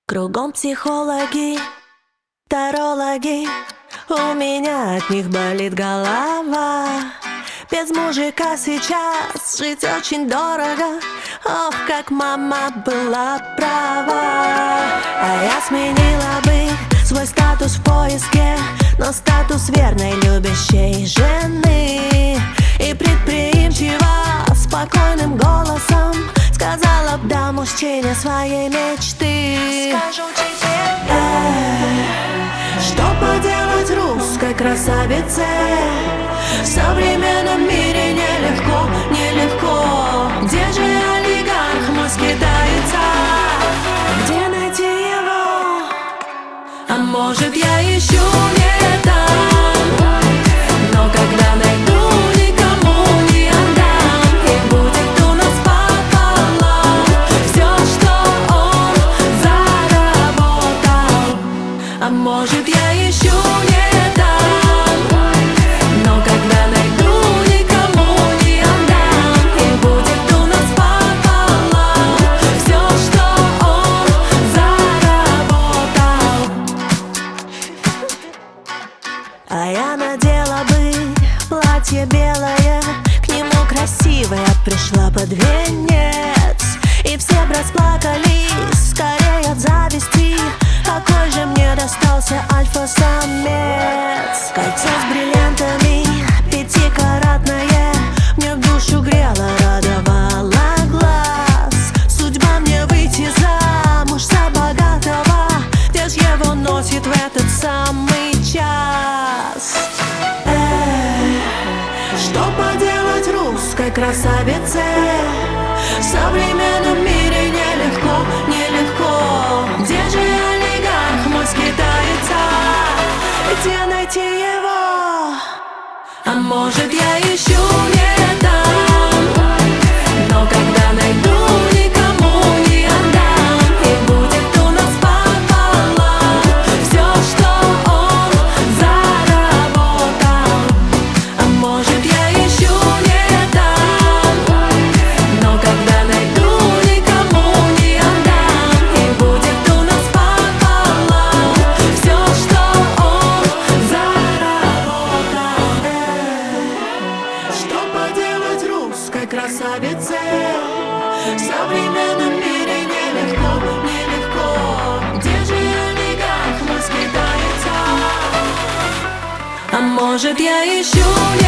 Кругом психологи, тарологи, у меня от них болит голова. Без мужика сейчас жить очень дорого. Ох, как мама была права. А я сменила бы свой статус в поиске, но статус верной любящей жены. И предприимчиво, спокойным голосом сказала б да мужчине своей мечты. Скажу тебе, что поделать русской красавице? В современном мире нелегко, нелегко. Где же олигарх мой скитается? Где найти его? А может, я ищу не там, но когда найду, никому не отдам. И будет у нас пополам все, что он заработал. А может, я ищу не там, но когда найду, никому не отдам. И будет у нас пополам все, что он заработал. А я надела бы платье белое, к нему красивая пришла под венец. И все б расплакались скорее от зависти, какой же мне достался альфа-самец. Кольцо с бриллиантами, пятикаратное, мне в душу грело, радовало глаз. Судьба мне выйти замуж за богатого, где ж его носит в этот самый час? Что поделать русской красавице? В современном мире нелегко, нелегко. Где же олигарх мой скитается? Где найти его? А может, я ищу не там, но когда найду, никому не отдам. И будет у нас пополам все, что он заработал. А может, я ищу не там, но когда найду, никому не отдам. И будет у нас пополам все, что он заработал. Что поделать русской красавице? В современном мире нелегко, нелегко. Где же олигарх мой скитается? А может, я ищу